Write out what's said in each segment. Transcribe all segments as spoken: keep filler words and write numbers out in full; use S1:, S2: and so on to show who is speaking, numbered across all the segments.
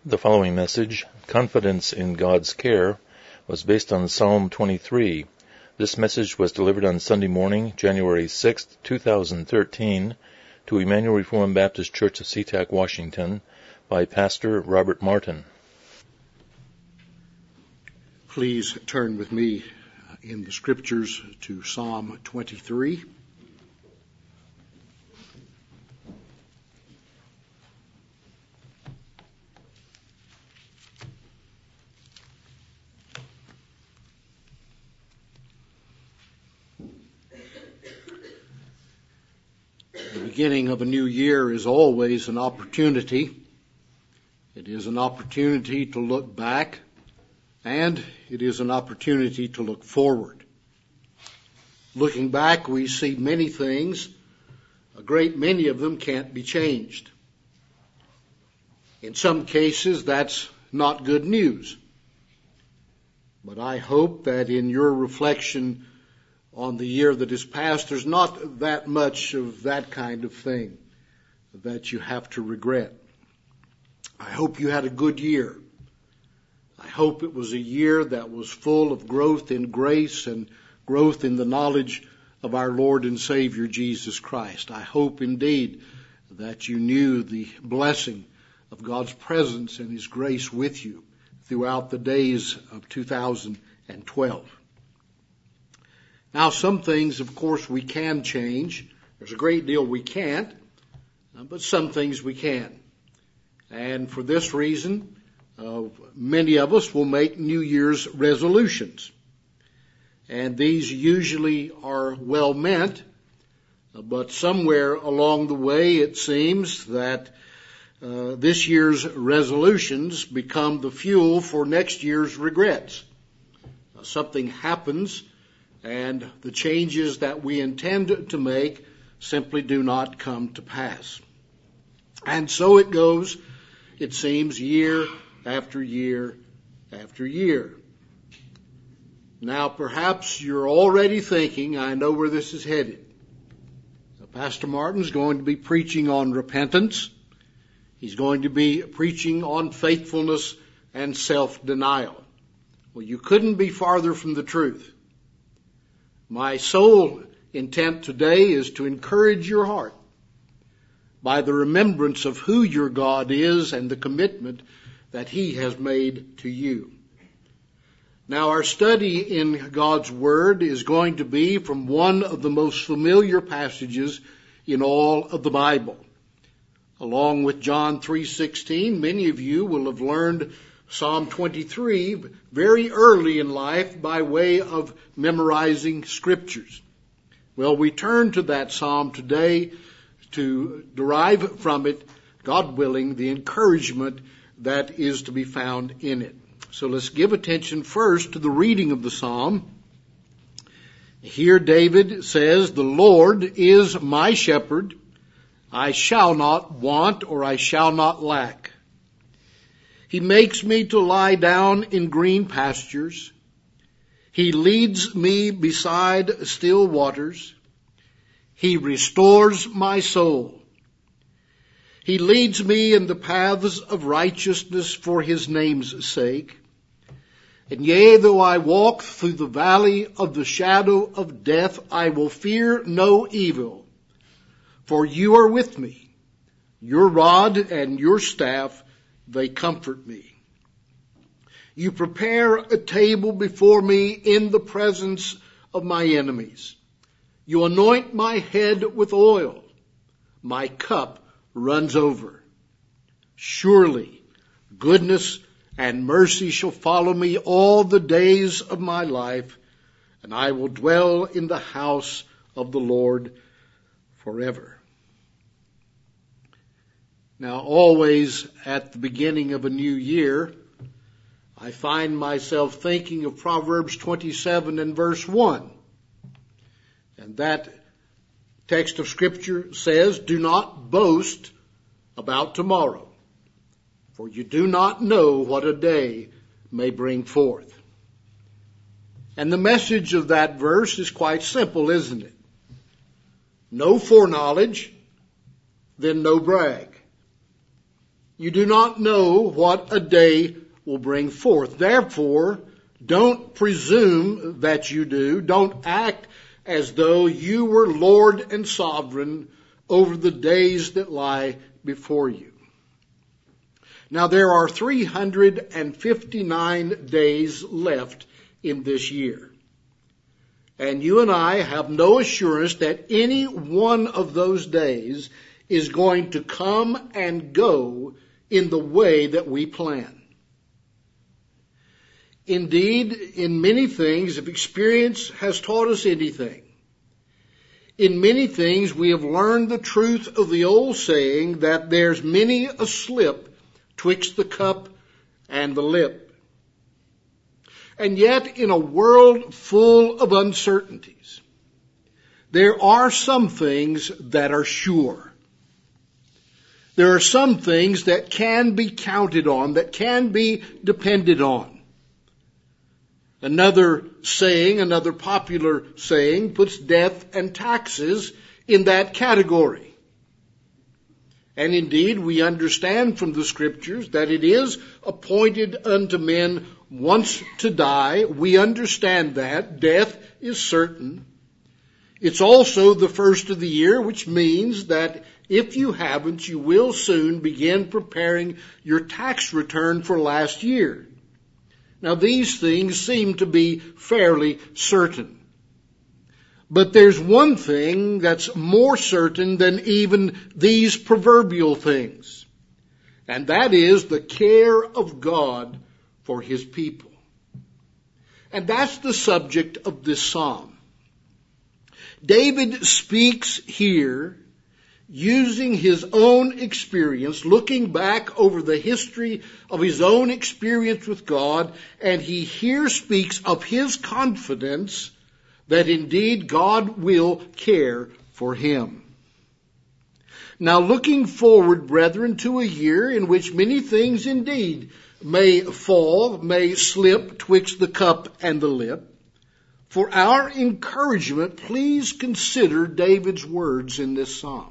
S1: The following message, Confidence in God's Care, was based on Psalm twenty-three. This message was delivered on Sunday morning, January sixth, two thousand thirteen, to Emmanuel Reformed Baptist Church of SeaTac, Washington, by Pastor Robert Martin.
S2: Please turn with me in the Scriptures to Psalm twenty-three. The beginning of a new year is always an opportunity. It is an opportunity to look back, and it is an opportunity to look forward. Looking back, we see many things. A great many of them can't be changed. In some cases, that's not good news. But I hope that in your reflection on the year that is past, there's not that much of that kind of thing that you have to regret. I hope you had a good year. I hope it was a year that was full of growth in grace and growth in the knowledge of our Lord and Savior Jesus Christ. I hope indeed that you knew the blessing of God's presence and His grace with you throughout the days of two thousand twelve. Now, some things, of course, we can change. There's a great deal we can't, but some things we can. And for this reason, uh, many of us will make New Year's resolutions. And these usually are well meant, but somewhere along the way it seems that uh, this year's resolutions become the fuel for next year's regrets. Uh, something happens, and the changes that we intend to make simply do not come to pass. And so it goes, it seems, year after year after year. Now, perhaps you're already thinking, I know where this is headed. Pastor Martin's going to be preaching on repentance. He's going to be preaching on faithfulness and self-denial. Well, you couldn't be farther from the truth. My sole intent today is to encourage your heart by the remembrance of who your God is and the commitment that He has made to you. Now, our study in God's Word is going to be from one of the most familiar passages in all of the Bible. Along with John three sixteen, many of you will have learned Psalm twenty-three very early in life by way of memorizing scriptures. Well, we turn to that psalm today to derive from it, God willing, the encouragement that is to be found in it. So let's give attention first to the reading of the psalm. Here David says, "The Lord is my shepherd. I shall not want, or I shall not lack. He makes me to lie down in green pastures. He leads me beside still waters. He restores my soul. He leads me in the paths of righteousness for His name's sake. And yea, though I walk through the valley of the shadow of death, I will fear no evil, for you are with me. Your rod and your staff, they comfort me. You prepare a table before me in the presence of my enemies. You anoint my head with oil. My cup runs over. Surely goodness and mercy shall follow me all the days of my life, and I will dwell in the house of the Lord forever." Now, always at the beginning of a new year, I find myself thinking of Proverbs twenty-seven and verse one. And that text of Scripture says, "Do not boast about tomorrow, for you do not know what a day may bring forth." And the message of that verse is quite simple, isn't it? No foreknowledge, then no brag. You do not know what a day will bring forth. Therefore, don't presume that you do. Don't act as though you were Lord and sovereign over the days that lie before you. Now, there are three hundred fifty-nine days left in this year. And you and I have no assurance that any one of those days is going to come and go in the way that we plan. Indeed, in many things, if experience has taught us anything, in many things we have learned the truth of the old saying that there's many a slip twixt the cup and the lip. And yet, in a world full of uncertainties, there are some things that are sure. There are some things that can be counted on, that can be depended on. Another saying, another popular saying, puts death and taxes in that category. And indeed, we understand from the Scriptures that it is appointed unto men once to die. We understand that. Death is certain. It's also the first of the year, which means that if you haven't, you will soon begin preparing your tax return for last year. Now, these things seem to be fairly certain. But there's one thing that's more certain than even these proverbial things, and that is the care of God for His people. And that's the subject of this psalm. David speaks here using his own experience, looking back over the history of his own experience with God, and he here speaks of his confidence that indeed God will care for him. Now, looking forward, brethren, to a year in which many things indeed may fall, may slip twixt the cup and the lip, for our encouragement, please consider David's words in this psalm.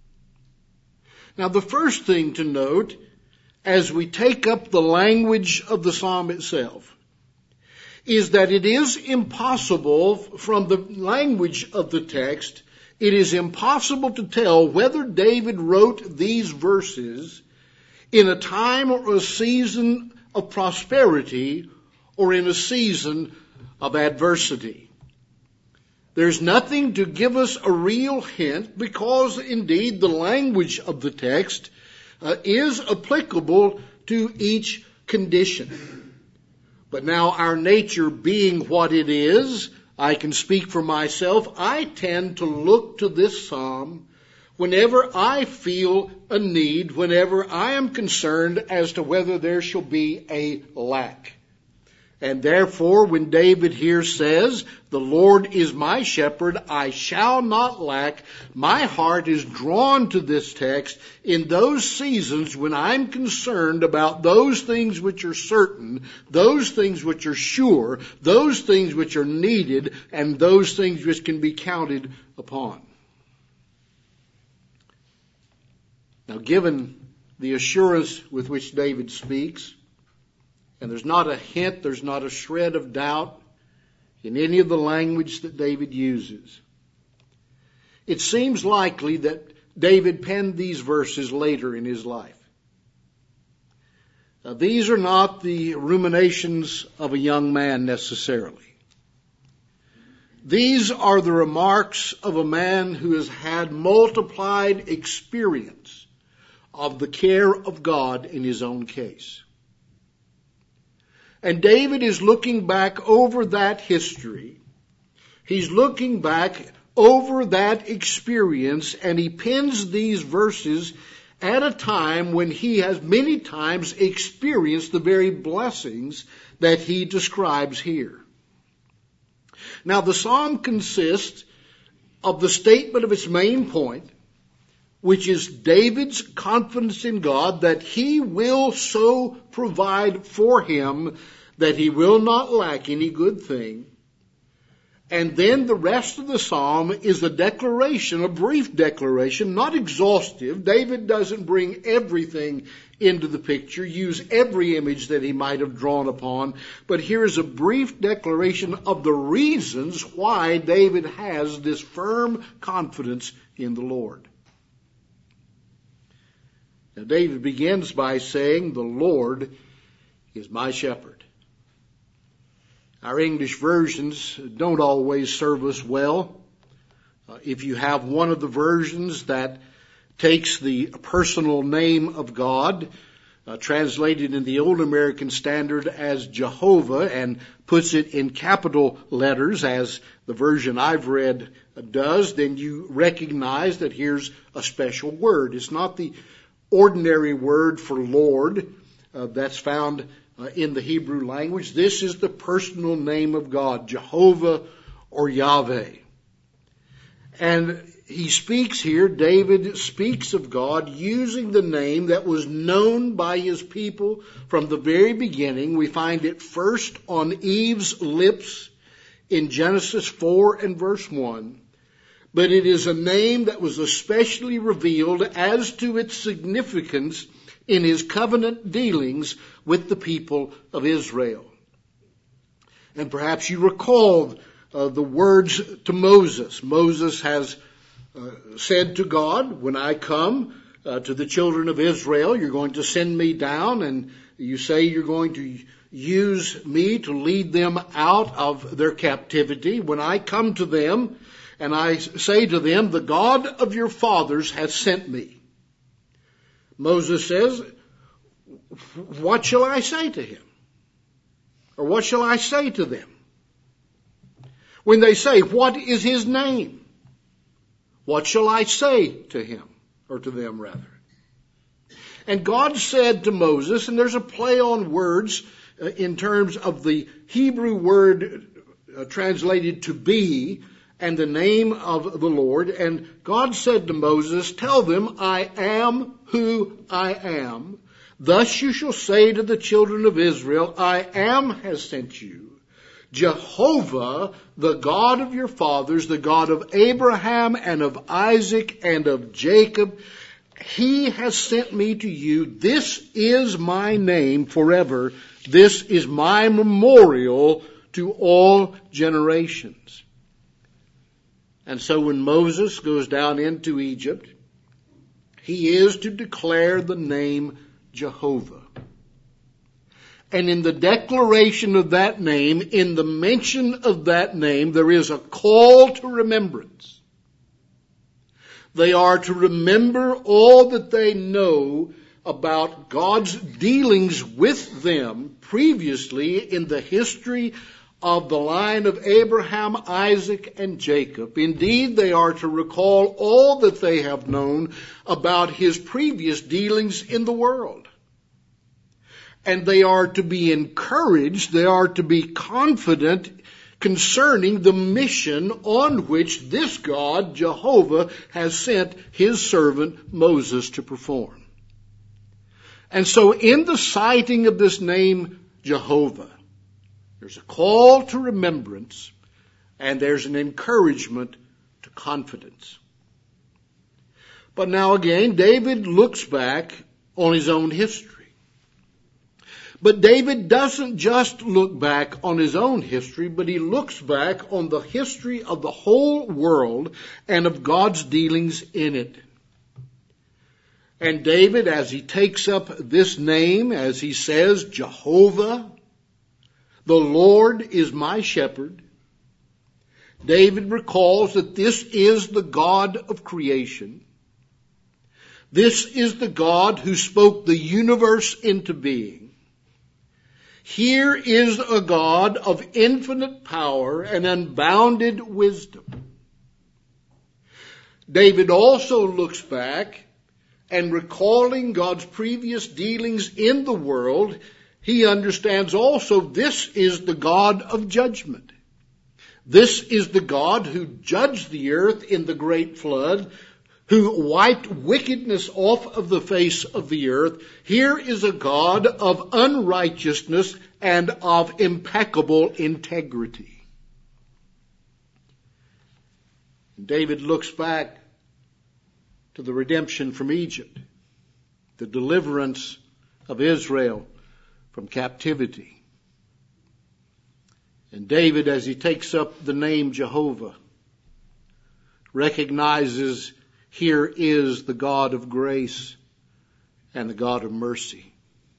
S2: Now, the first thing to note, as we take up the language of the psalm itself, is that it is impossible, from the language of the text, it is impossible to tell whether David wrote these verses in a time or a season of prosperity or in a season of adversity. There's nothing to give us a real hint, because indeed the language of the text uh, is applicable to each condition. But now, our nature being what it is, I can speak for myself, I tend to look to this psalm whenever I feel a need, whenever I am concerned as to whether there shall be a lack. And therefore, when David here says, "The Lord is my shepherd, I shall not lack," my heart is drawn to this text in those seasons when I'm concerned about those things which are certain, those things which are sure, those things which are needed, and those things which can be counted upon. Now, given the assurance with which David speaks, and there's not a hint, there's not a shred of doubt in any of the language that David uses, it seems likely that David penned these verses later in his life. Now, these are not the ruminations of a young man necessarily. These are the remarks of a man who has had multiplied experience of the care of God in his own case. And David is looking back over that history. He's looking back over that experience, and he pens these verses at a time when he has many times experienced the very blessings that he describes here. Now, the psalm consists of the statement of its main point, which is David's confidence in God that He will so provide for him that he will not lack any good thing. And then the rest of the psalm is a declaration, a brief declaration, not exhaustive. David doesn't bring everything into the picture, use every image that he might have drawn upon. But here is a brief declaration of the reasons why David has this firm confidence in the Lord. Now, David begins by saying, "The Lord is my shepherd." Our English versions don't always serve us well. Uh, if you have one of the versions that takes the personal name of God, uh, translated in the Old American Standard as Jehovah, and puts it in capital letters, as the version I've read does, then you recognize that here's a special word. It's not the ordinary word for Lord uh, that's found Uh, in the Hebrew language. This is the personal name of God, Jehovah or Yahweh. And he speaks here, David speaks of God using the name that was known by his people from the very beginning. We find it first on Eve's lips in Genesis four and verse one. But it is a name that was especially revealed as to its significance in his covenant dealings with the people of Israel. And perhaps you recall uh, the words to Moses. Moses has uh, said to God, "When I come uh, to the children of Israel, you're going to send me down, and you say you're going to use me to lead them out of their captivity. When I come to them and I say to them, 'The God of your fathers has sent me,' Moses says, 'What shall I say to him? Or what shall I say to them?' When they say, 'What is his name?' What shall I say to him?" Or to them, rather. And God said to Moses, and there's a play on words uh, in terms of the Hebrew word uh, translated to be, and the name of the Lord. And God said to Moses, "Tell them, I am who I am. Thus you shall say to the children of Israel, I am has sent you. Jehovah, the God of your fathers, the God of Abraham and of Isaac and of Jacob, he has sent me to you. This is my name forever. This is my memorial to all generations." And so when Moses goes down into Egypt, he is to declare the name Jehovah. And in the declaration of that name, in the mention of that name, there is a call to remembrance. They are to remember all that they know about God's dealings with them previously in the history of the line of Abraham, Isaac, and Jacob. Indeed, they are to recall all that they have known about his previous dealings in the world. And they are to be encouraged, they are to be confident concerning the mission on which this God, Jehovah, has sent his servant Moses to perform. And so in the citing of this name, Jehovah, there's a call to remembrance, and there's an encouragement to confidence. But now again, David looks back on his own history. But David doesn't just look back on his own history, but he looks back on the history of the whole world and of God's dealings in it. And David, as he takes up this name, as he says, Jehovah, the Lord is my shepherd, David recalls that this is the God of creation. This is the God who spoke the universe into being. Here is a God of infinite power and unbounded wisdom. David also looks back and, recalling God's previous dealings in the world, he understands also this is the God of judgment. This is the God who judged the earth in the great flood, who wiped wickedness off of the face of the earth. Here is a God of unrighteousness and of impeccable integrity. David looks back to the redemption from Egypt, the deliverance of Israel from captivity. And David, as he takes up the name Jehovah, recognizes here is the God of grace and the God of mercy.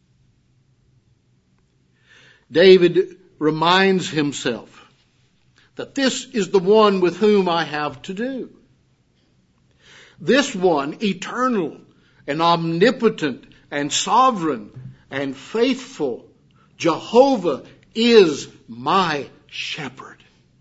S2: David reminds himself that this is the one with whom I have to do. This one, eternal and omnipotent and sovereign and faithful, Jehovah is my shepherd.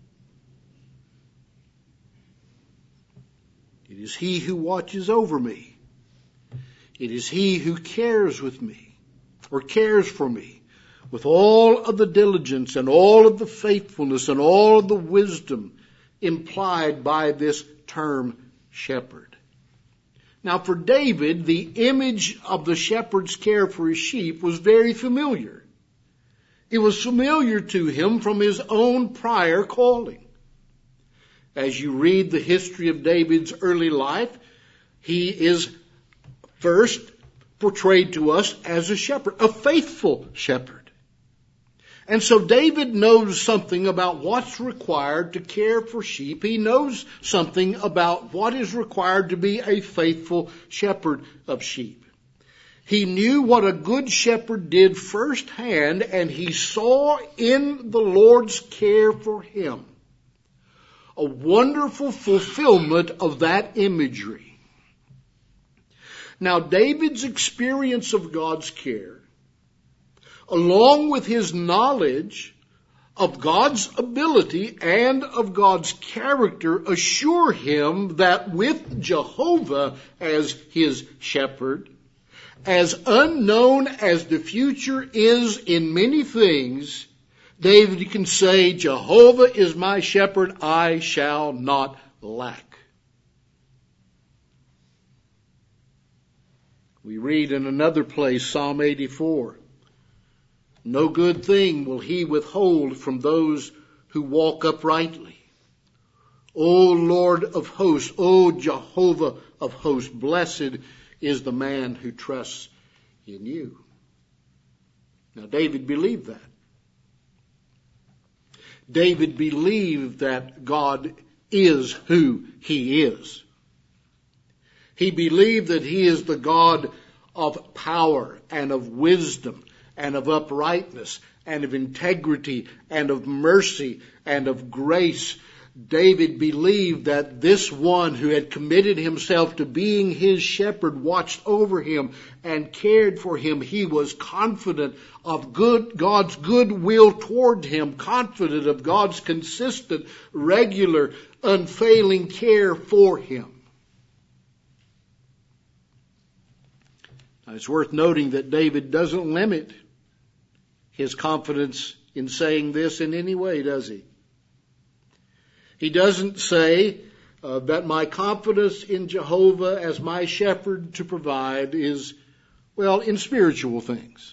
S2: It is he who watches over me. It is he who cares with me, or cares for me, with all of the diligence and all of the faithfulness and all of the wisdom implied by this term shepherd. Now for David, the image of the shepherd's care for his sheep was very familiar. It was familiar to him from his own prior calling. As you read the history of David's early life, he is first portrayed to us as a shepherd, a faithful shepherd. And so David knows something about what's required to care for sheep. He knows something about what is required to be a faithful shepherd of sheep. He knew what a good shepherd did firsthand, and he saw in the Lord's care for him a wonderful fulfillment of that imagery. Now, David's experience of God's care, along with his knowledge of God's ability and of God's character, assure him that with Jehovah as his shepherd, as unknown as the future is in many things, David can say, Jehovah is my shepherd, I shall not lack. We read in another place, Psalm eighty-four, no good thing will he withhold from those who walk uprightly. O Lord of hosts, O Jehovah of hosts, blessed is the man who trusts in you. Now David believed that. David believed that God is who he is. He believed that he is the God of power and of wisdom and of uprightness and of integrity and of mercy and of grace. David believed that this one who had committed himself to being his shepherd watched over him and cared for him. He was confident of good, God's good will toward him, confident of God's consistent, regular, unfailing care for him. Now, it's worth noting that David doesn't limit his confidence in saying this in any way, does he? He doesn't say uh, that my confidence in Jehovah as my shepherd to provide is, well, in spiritual things.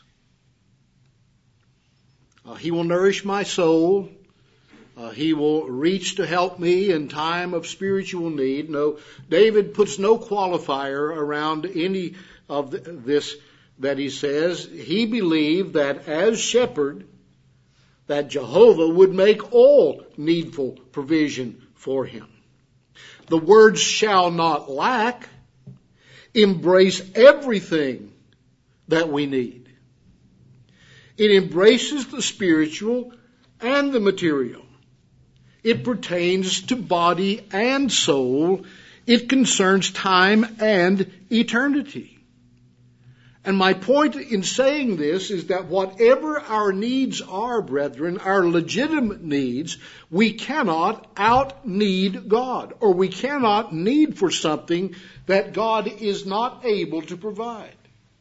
S2: Uh, he will nourish my soul. Uh, he will reach to help me in time of spiritual need. No, David puts no qualifier around any of this that he says. He believed that as shepherd, that Jehovah would make all needful provision for him. The words shall not lack embrace everything that we need. It embraces the spiritual and the material. It pertains to body and soul. It concerns time and eternity. And my point in saying this is that whatever our needs are, brethren, our legitimate needs, we cannot out-need God, or we cannot need for something that God is not able to provide.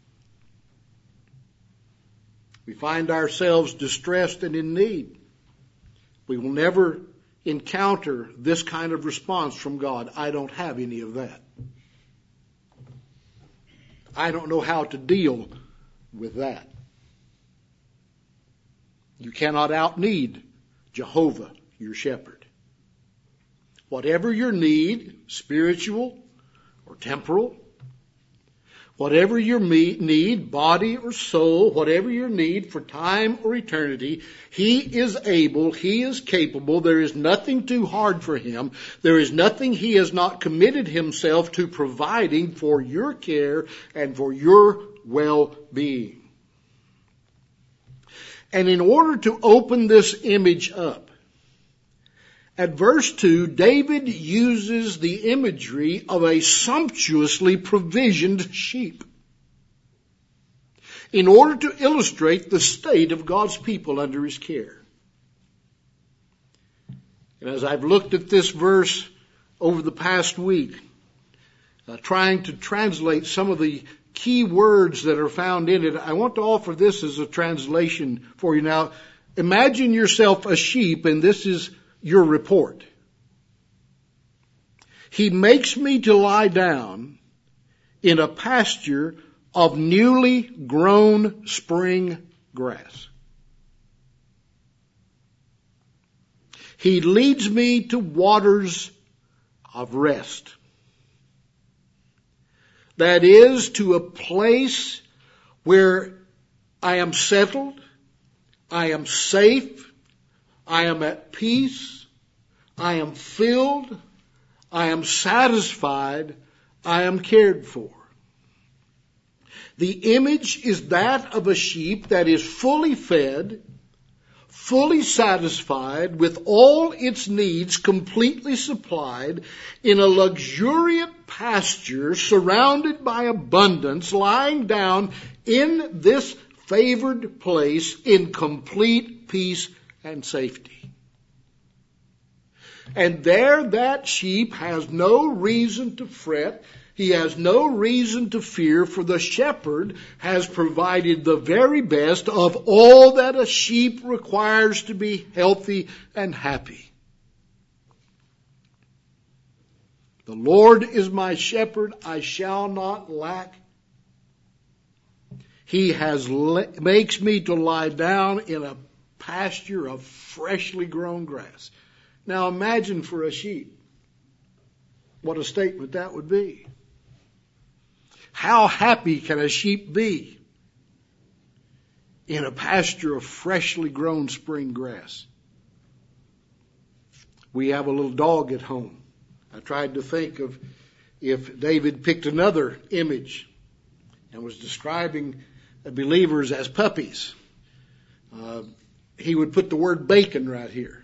S2: We find ourselves distressed and in need. We will never encounter this kind of response from God. I don't have any of that. I don't know how to deal with that. You cannot out-need Jehovah, your shepherd. Whatever your need, spiritual or temporal, whatever your need, body or soul, whatever your need for time or eternity, He is able, He is capable. There is nothing too hard for Him. There is nothing He has not committed Himself to providing for your care and for your well-being. And in order to open this image up, at verse two, David uses the imagery of a sumptuously provisioned sheep in order to illustrate the state of God's people under His care. And as I've looked at this verse over the past week, uh, trying to translate some of the key words that are found in it, I want to offer this as a translation for you. Now, imagine yourself a sheep, and this is your report. He makes me to lie down in a pasture of newly grown spring grass. He leads me to waters of rest. That is, to a place where I am settled, I am safe, I am at peace, I am filled, I am satisfied, I am cared for. The image is that of a sheep that is fully fed, fully satisfied, with all its needs completely supplied, in a luxuriant pasture surrounded by abundance, lying down in this favored place in complete peace and safety. And there that sheep has no reason to fret. He has no reason to fear, for the shepherd has provided the very best of all that a sheep requires to be healthy and happy. The Lord is my shepherd, I shall not lack. He has makes me to lie down in a pasture of freshly grown grass. Now imagine for a sheep what a statement that would be. How happy can a sheep be in a pasture of freshly grown spring grass? We have a little dog at home. I tried to think of if David picked another image and was describing believers as puppies. Uh, he would put the word bacon right here.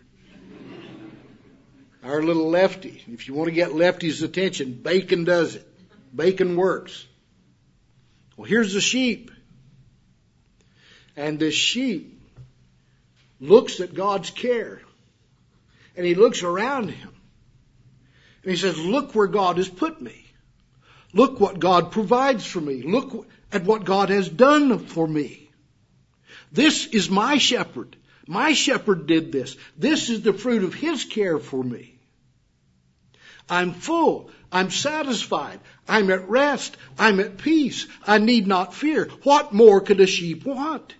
S2: Our little Lefty. If you want to get Lefty's attention, bacon does it. Bacon works. Well, here's the sheep. And this sheep looks at God's care. And he looks around him. And he says, look where God has put me. Look what God provides for me. Look at what God has done for me. This is my shepherd. My shepherd did this. This is the fruit of His care for me. I'm full. I'm satisfied. I'm at rest. I'm at peace. I need not fear. What more could a sheep want?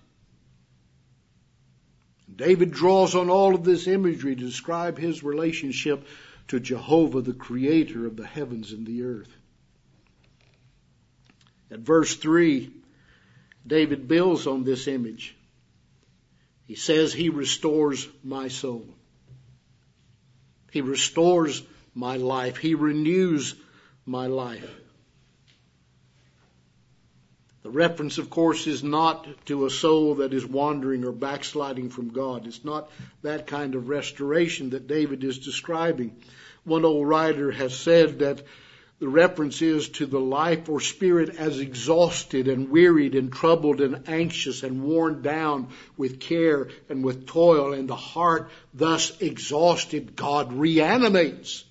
S2: David draws on all of this imagery to describe his relationship to Jehovah, the creator of the heavens and the earth. At verse three, David builds on this image. He says, He restores my soul. He restores my life. He renews my life. The reference, of course, is not to a soul that is wandering or backsliding from God. It's not that kind of restoration that David is describing. One old writer has said that the reference is to the life or spirit as exhausted and wearied and troubled and anxious and worn down with care and with toil, and the heart thus exhausted, God reanimates.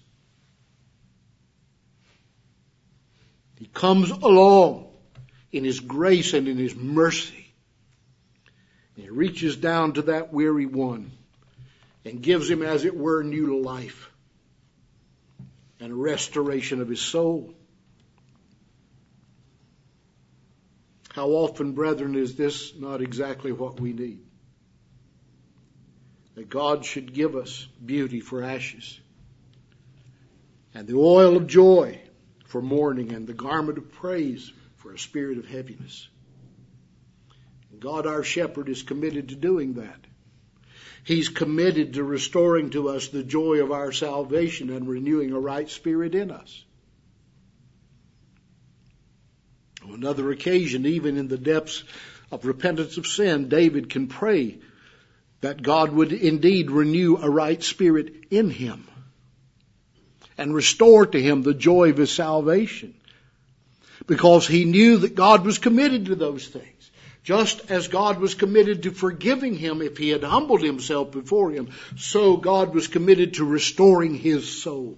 S2: He comes along in His grace and in His mercy. And He reaches down to that weary one and gives him, as it were, new life and a restoration of his soul. How often, brethren, is this not exactly what we need? That God should give us beauty for ashes, and the oil of joy for mourning, and the garment of praise for a spirit of heaviness. God, our shepherd, is committed to doing that. He's committed to restoring to us the joy of our salvation and renewing a right spirit in us. On another occasion, even in the depths of repentance of sin, David can pray that God would indeed renew a right spirit in him and restore to him the joy of his salvation, because he knew that God was committed to those things. Just as God was committed to forgiving him if he had humbled himself before him, so God was committed to restoring his soul.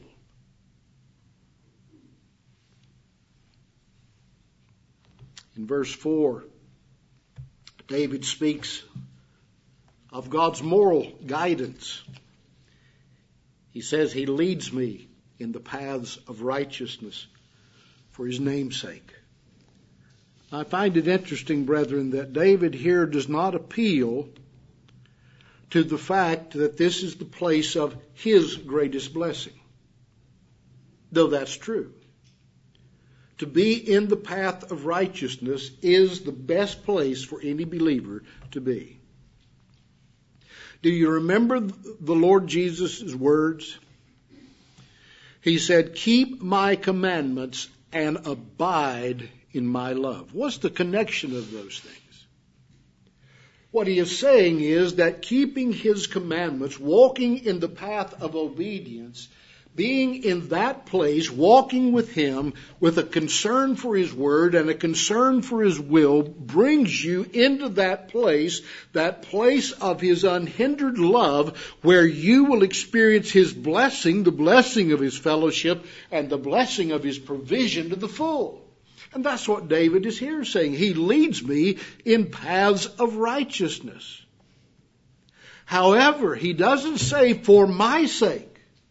S2: In verse four, David speaks of God's moral guidance. He says, he leads me in the paths of righteousness for his name's sake. I find it interesting, brethren, that David here does not appeal to the fact that this is the place of his greatest blessing, though that's true. To be in the path of righteousness is the best place for any believer to be. Do you remember the Lord Jesus' words? He said, keep my commandments and abide in my love. What's the connection of those things? What he is saying is that keeping his commandments, walking in the path of obedience, being in that place, walking with him with a concern for his word and a concern for his will, brings you into that place, that place of his unhindered love, where you will experience his blessing, the blessing of his fellowship, and the blessing of his provision to the full. And that's what David is here saying. He leads me in paths of righteousness. However, he doesn't say for my sake.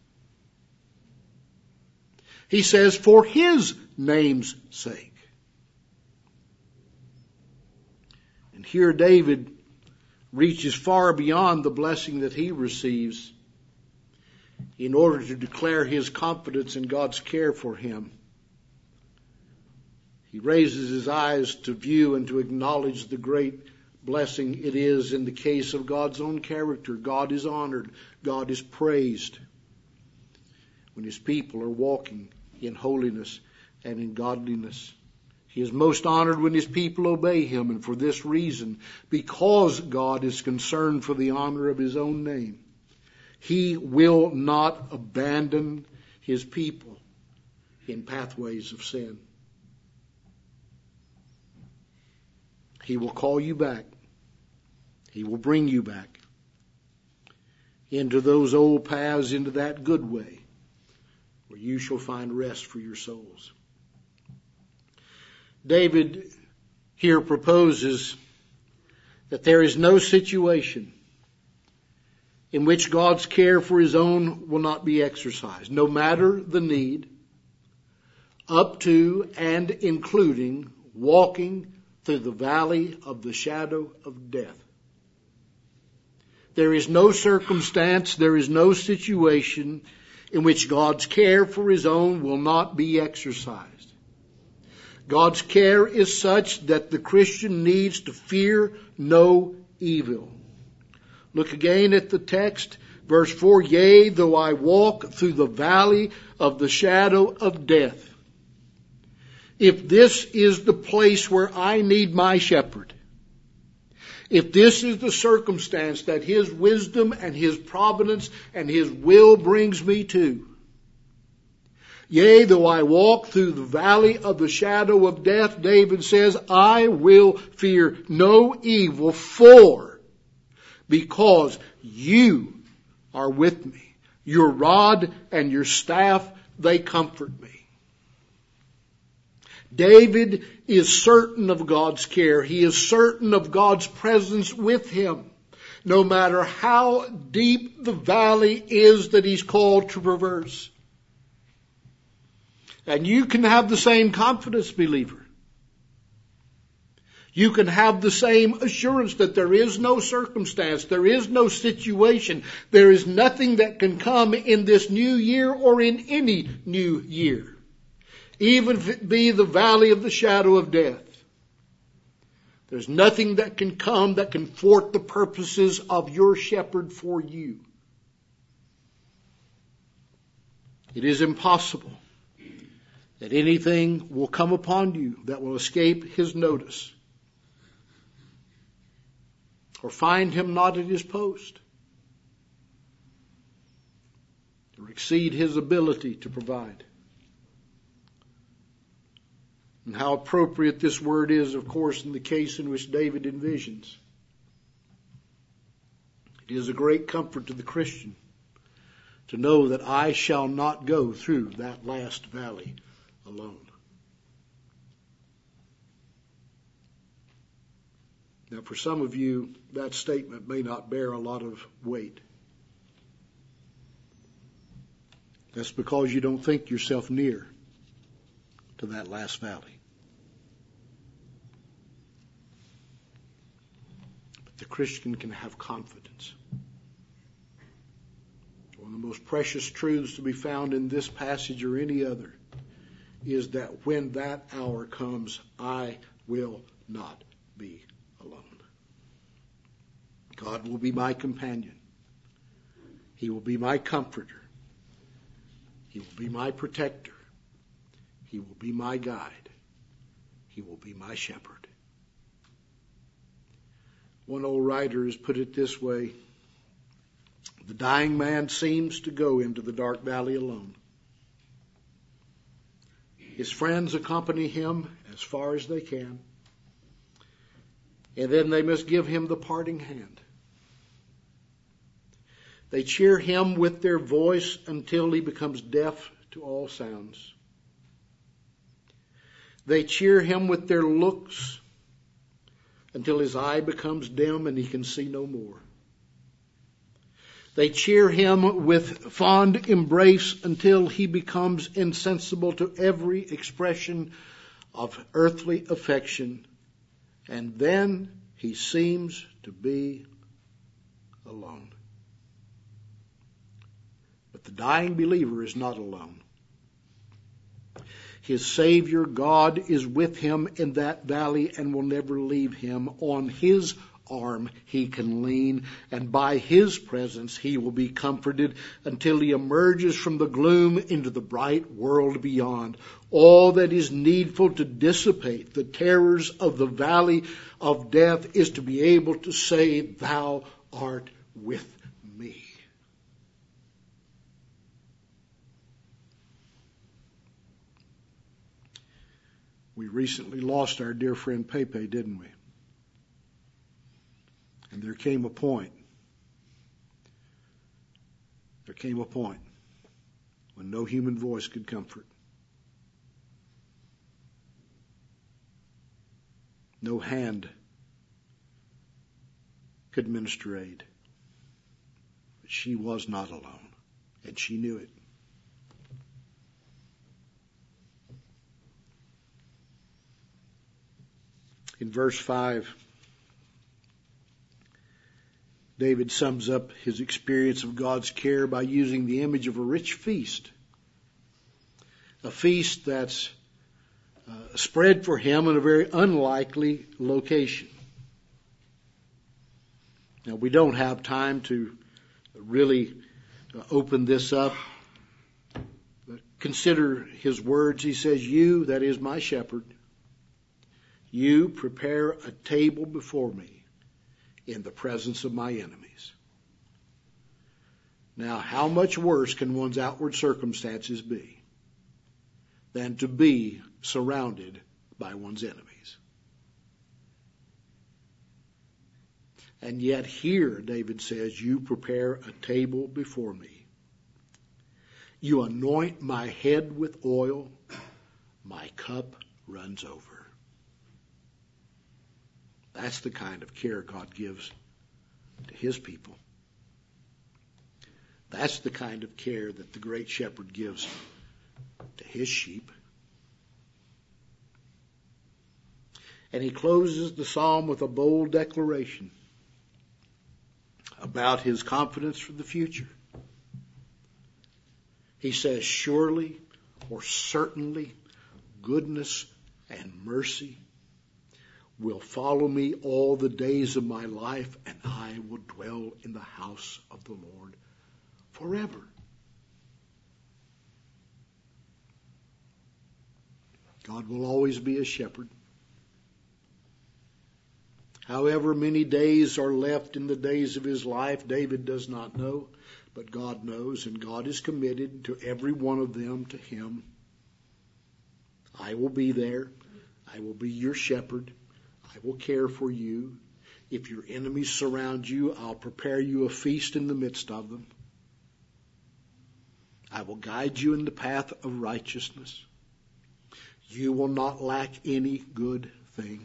S2: He says for his name's sake. And here David reaches far beyond the blessing that he receives in order to declare his confidence in God's care for him. He raises his eyes to view and to acknowledge the great blessing it is in the case of God's own character. God is honored. God is praised when his people are walking in holiness and in godliness. He is most honored when his people obey him, and for this reason, because God is concerned for the honor of his own name, he will not abandon his people in pathways of sin. He will call you back. He will bring you back into those old paths, into that good way, where you shall find rest for your souls. David here proposes that there is no situation in which God's care for his own will not be exercised, no matter the need, up to and including walking through the valley of the shadow of death. There is no circumstance, there is no situation in which God's care for his own will not be exercised. God's care is such that the Christian needs to fear no evil. Look again at the text, verse four, yea, though I walk through the valley of the shadow of death. If this is the place where I need my shepherd, if this is the circumstance that his wisdom and his providence and his will brings me to, yea, though I walk through the valley of the shadow of death, David says, I will fear no evil, for because you are with me. Your rod and your staff, they comfort me. David is certain of God's care. He is certain of God's presence with him, no matter how deep the valley is that he's called to traverse. And you can have the same confidence, believer. You can have the same assurance that there is no circumstance, there is no situation, there is nothing that can come in this new year or in any new year, even if it be the valley of the shadow of death. There's nothing that can come that can thwart the purposes of your shepherd for you. It is impossible that anything will come upon you that will escape his notice, or find him not at his post, or exceed his ability to provide. And how appropriate this word is, of course, in the case in which David envisions. It is a great comfort to the Christian to know that I shall not go through that last valley alone. Now, for some of you, that statement may not bear a lot of weight. That's because you don't think yourself near to that last valley. But the Christian can have confidence. One of the most precious truths to be found in this passage or any other is that when that hour comes, I will not be alone. God will be my companion. He will be my comforter. He will be my protector. He will be my guide. He will be my shepherd. One old writer has put it this way: the dying man seems to go into the dark valley alone. His friends accompany him as far as they can, and then they must give him the parting hand. They cheer him with their voice until he becomes deaf to all sounds. They cheer him with their looks until his eye becomes dim and he can see no more. They cheer him with fond embrace until he becomes insensible to every expression of earthly affection, and then he seems to be alone. But the dying believer is not alone. His Savior God is with him in that valley and will never leave him. On his arm he can lean, and by his presence he will be comforted until he emerges from the gloom into the bright world beyond. All that is needful to dissipate the terrors of the valley of death is to be able to say, "Thou art with me." We recently lost our dear friend Pepe, didn't we? And there came a point, there came a point when no human voice could comfort. No hand could minister aid. But she was not alone, and she knew it. In verse five, David sums up his experience of God's care by using the image of a rich feast. A feast that's uh, spread for him in a very unlikely location. Now, we don't have time to really uh, open this up. But consider his words. He says, "You, that is my shepherd, you prepare a table before me in the presence of my enemies." Now, how much worse can one's outward circumstances be than to be surrounded by one's enemies? And yet here, David says, "You prepare a table before me. You anoint my head with oil. My cup runs over." That's the kind of care God gives to his people. That's the kind of care that the great shepherd gives to his sheep. And he closes the psalm with a bold declaration about his confidence for the future. He says, surely or certainly goodness and mercy will follow me all the days of my life, and I will dwell in the house of the Lord forever. God will always be a shepherd. However many days are left in the days of his life, David does not know, but God knows, and God is committed to every one of them to him. I will be there. I will be your shepherd. I will care for you. If your enemies surround you, I'll prepare you a feast in the midst of them. I will guide you in the path of righteousness. You will not lack any good thing.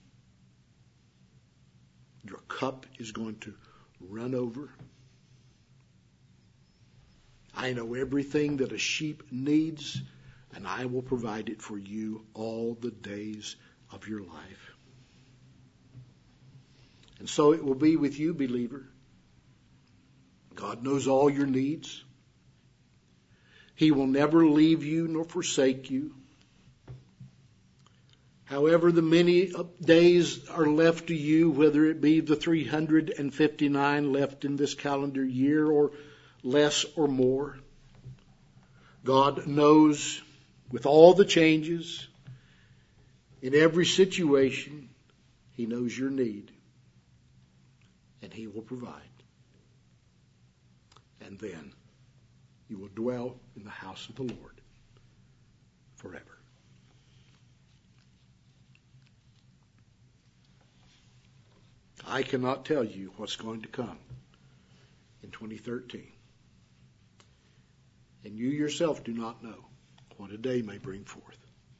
S2: Your cup is going to run over. I know everything that a sheep needs, and I will provide it for you all the days of your life. And so it will be with you, believer. God knows all your needs. He will never leave you nor forsake you. However the many days are left to you, whether it be the three hundred fifty-nine left in this calendar year or less or more, God knows with all the changes in every situation, He knows your need, and He will provide. And then you will dwell in the house of the Lord forever. I cannot tell you what's going to come in twenty thirteen. And you yourself do not know what a day may bring forth.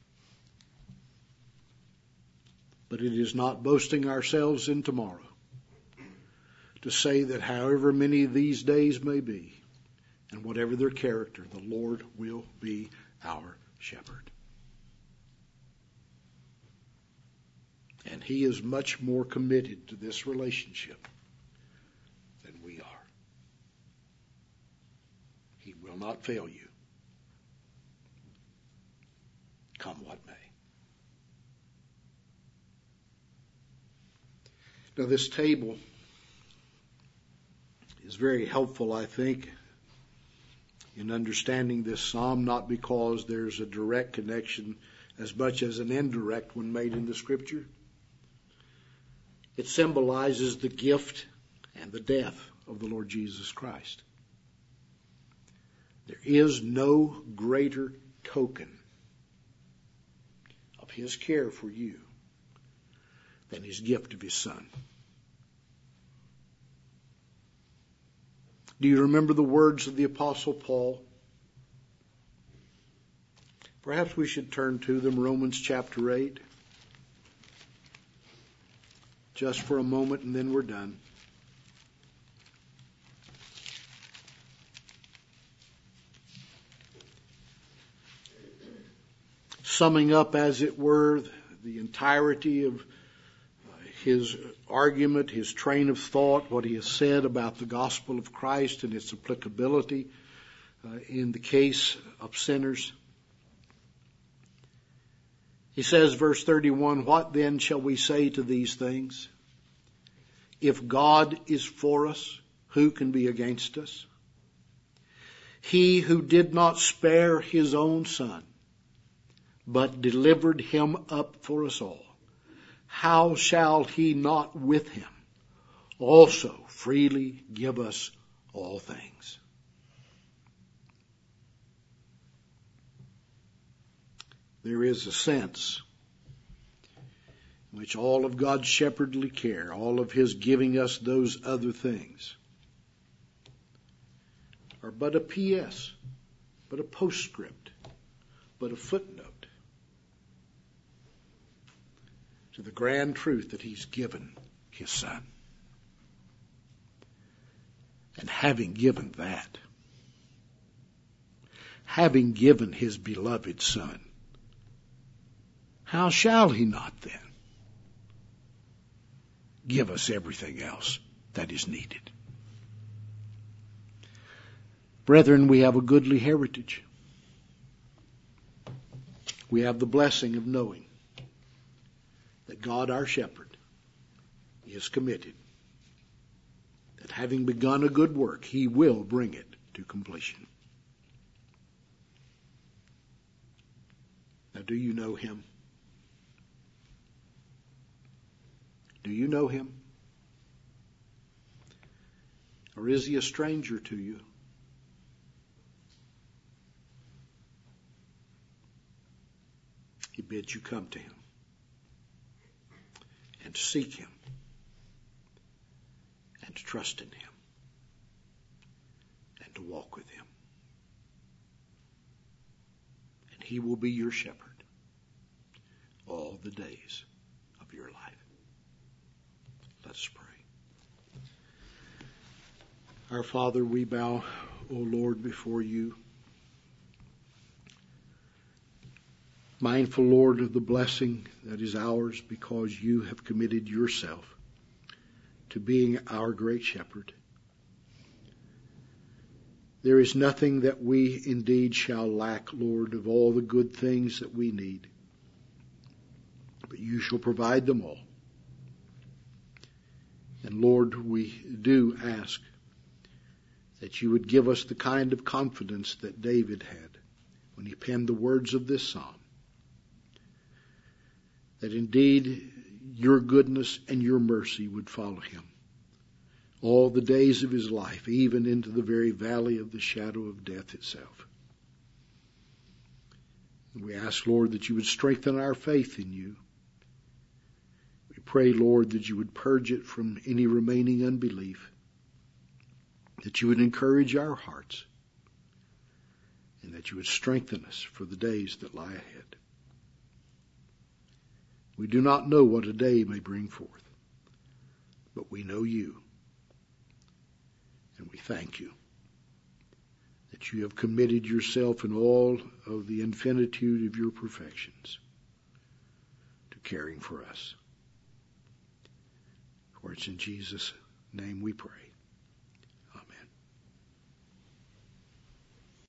S2: But it is not boasting ourselves in tomorrow to say that however many of these days may be, and whatever their character, the Lord will be our shepherd. And He is much more committed to this relationship than we are. He will not fail you, come what may. Now, this table is very helpful, I think, in understanding this psalm, not because there's a direct connection as much as an indirect one made in the Scripture. It symbolizes the gift and the death of the Lord Jesus Christ. There is no greater token of His care for you than His gift of His Son. Do you remember the words of the Apostle Paul? Perhaps we should turn to them, Romans chapter eight. Just for a moment, and then we're done. Summing up, as it were, the entirety of his argument, his train of thought, what he has said about the gospel of Christ and its applicability uh, in the case of sinners. He says, verse thirty-one, what then shall we say to these things? If God is for us, who can be against us? He who did not spare His own Son, but delivered Him up for us all, how shall He not with Him also freely give us all things? There is a sense in which all of God's shepherdly care, all of His giving us those other things, are but a P S, but a postscript, but a footnote to the grand truth that He's given His Son. And having given that, having given His beloved Son, how shall He not then give us everything else that is needed. Brethren, we have a goodly heritage. We have the blessing of knowing that God our shepherd is committed, that having begun a good work, he will bring it to completion. Now, do you know him? Do you know him? Or is he a stranger to you? He bids you come to him and to seek him and to trust in him and to walk with him. And he will be your shepherd all the days of your life. Let us pray. Our Father, we bow, O Lord, before you, mindful, Lord, of the blessing that is ours because you have committed yourself to being our great shepherd. There is nothing that we indeed shall lack, Lord, of all the good things that we need, but you shall provide them all. And Lord, we do ask that you would give us the kind of confidence that David had when he penned the words of this psalm, that indeed your goodness and your mercy would follow him all the days of his life, even into the very valley of the shadow of death itself. And we ask, Lord, that you would strengthen our faith in you. We pray, Lord, that you would purge it from any remaining unbelief, that you would encourage our hearts, and that you would strengthen us for the days that lie ahead. We do not know what a day may bring forth, but we know you, and we thank you that you have committed yourself in all of the infinitude of your perfections to caring for us. For it's in Jesus' name we pray.